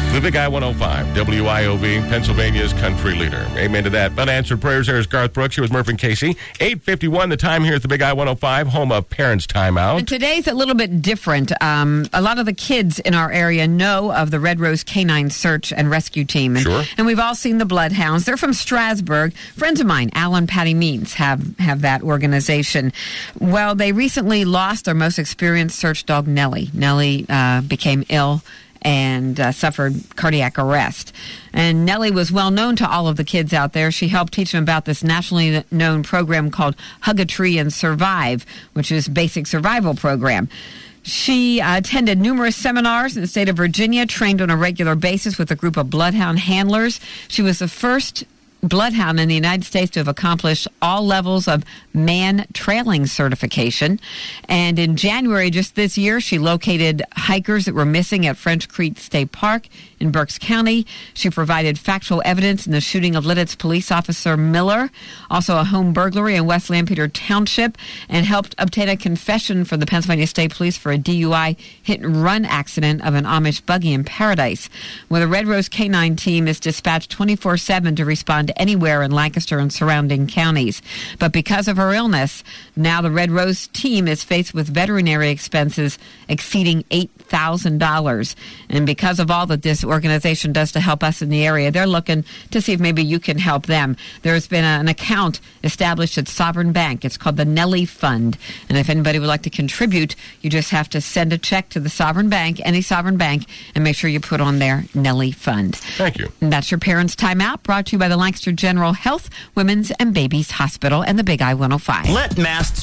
The Big I 105, WIOV, Pennsylvania's country leader. Amen to that. Unanswered prayers. There's Garth Brooks. Here with Murph and Casey. 8:51, the time here at the Big I 105, home of Parents Timeout. And today's a little bit different. A lot of the kids in our area know of the Red Rose Canine Search and Rescue Team. Sure. And we've all seen the Bloodhounds. They're from Strasburg. Friends of mine, Al and Patty Means, have that organization. Well, they recently lost their most experienced search dog, Nellie. Nellie became ill and suffered cardiac arrest. And Nellie was well known to all of the kids out there. She helped teach them about this nationally known program called Hug a Tree and Survive, which is a basic survival program. She attended numerous seminars in the state of Virginia, trained on a regular basis with a group of bloodhound handlers. She was the first bloodhound in the United States to have accomplished all levels of man trailing certification. And in January just this year, she located hikers that were missing at French Creek State Park in Berks County. She provided factual evidence in the shooting of Lidditz police officer Miller, also a home burglary in West Lampeter Township, and helped obtain a confession for the Pennsylvania State Police for a DUI hit-and-run accident of an Amish buggy in Paradise. Well, the Red Rose Canine Team is dispatched 24/7 to respond anywhere in Lancaster and surrounding counties. But because of her illness, now the Red Rose team is faced with veterinary expenses exceeding $8,000. And because of all that this organization does to help us in the area, they're looking to see if maybe you can help them. There's been an account established at Sovereign Bank. It's called the Nellie Fund. And if anybody would like to contribute, you just have to send a check to the Sovereign Bank, any Sovereign Bank, and make sure you put on there Nellie Fund. Thank you. And that's your Parents Timeout, brought to you by the Lancaster General Health, Women's and Babies Hospital, and the Big I 105. Let masks